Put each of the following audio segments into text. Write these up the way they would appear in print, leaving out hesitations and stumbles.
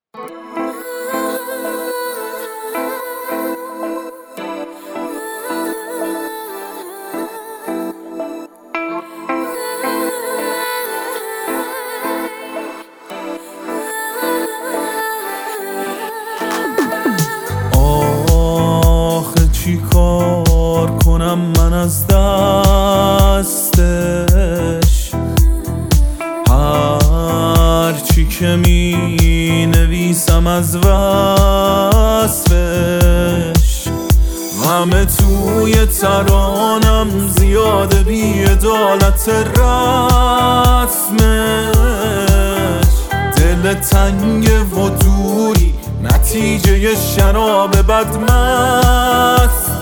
آخه چی کار کنم من از دستش، هر چی که می نویسم از وصفش، همه توی ترانم زیاده بی عدالت رسمش، دل تنگ و دوری نتیجه شراب بدمست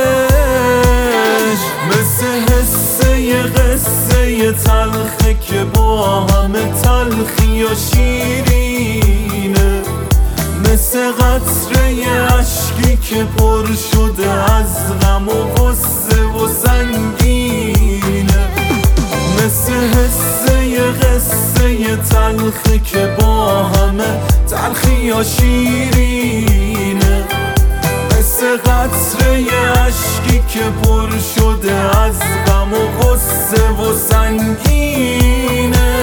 عشق، مثل حسه ی قصه تلخه که با همه تلخی و شیرینه، مثل قطره ی اشکی که پر شده از غم و غصه و سنگینه، مثل حسه ی قصه ی تلخه که با همه تلخی و شیرینه، مثل قطره ی اشکی که پر شده از غم و غصه و سنگینه.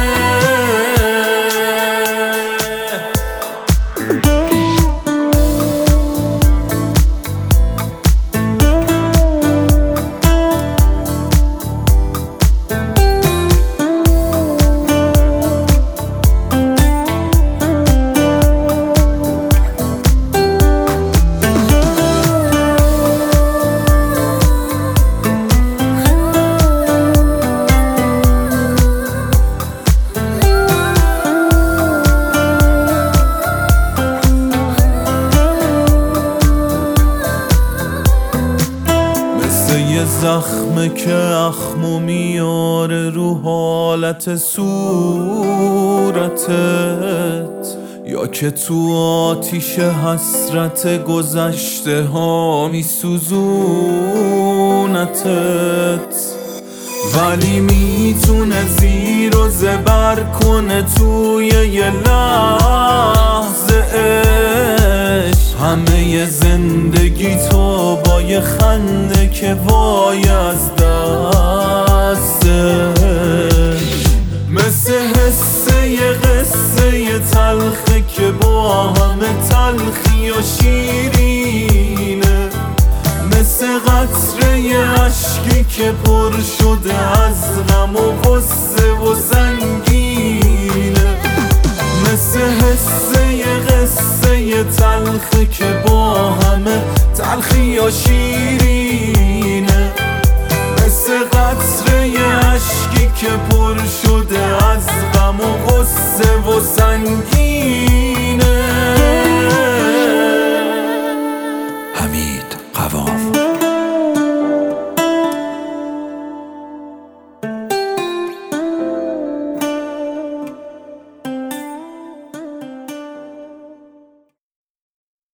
یه زخمه که اخمو میاره رو حالت صورتت، یا که تو آتیش حسرت گذشته ها میسوزونتت، ولی میتونه زیر و زبر کنه توی یه لحظه عشق، همه زندگی تو با یه خنده که وای از دستش، مثل حسه ی قصه ی تلخه که با همه تلخی و شیرینه، مثل قطره ی اشکی که پر شده از غم و غصه و سنگینه، مثل حسه ی قصه ی تلخه که با همه تلخی و شیرینه، مثل قطره ی اشکی که پر شده از غم و غصه و سنگینه.